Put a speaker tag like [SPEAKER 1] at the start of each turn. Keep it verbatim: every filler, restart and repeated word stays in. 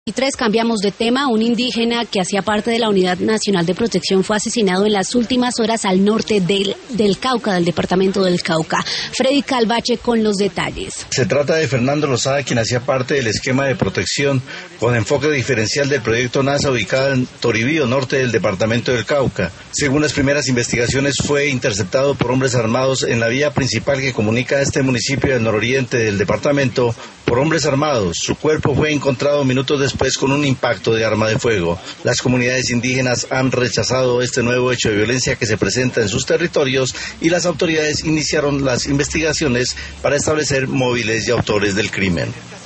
[SPEAKER 1] Y tres, cambiamos de tema. Un indígena que hacía parte de la Unidad Nacional de Protección fue asesinado en las últimas horas al norte del, del Cauca, del departamento del Cauca. Freddy Calvache con los detalles.
[SPEAKER 2] Se trata de Fernando Lozada, quien hacía parte del esquema de protección con enfoque diferencial del proyecto NASA ubicado en Toribío, norte del departamento del Cauca. Según las primeras investigaciones, fue interceptado por hombres armados en la vía principal que comunica a este municipio del nororiente del departamento por hombres armados. Su cuerpo fue encontrado minutos después con un impacto de arma de fuego. Las comunidades indígenas han rechazado este nuevo hecho de violencia que se presenta en sus territorios y las autoridades iniciaron las investigaciones para establecer móviles y autores del crimen.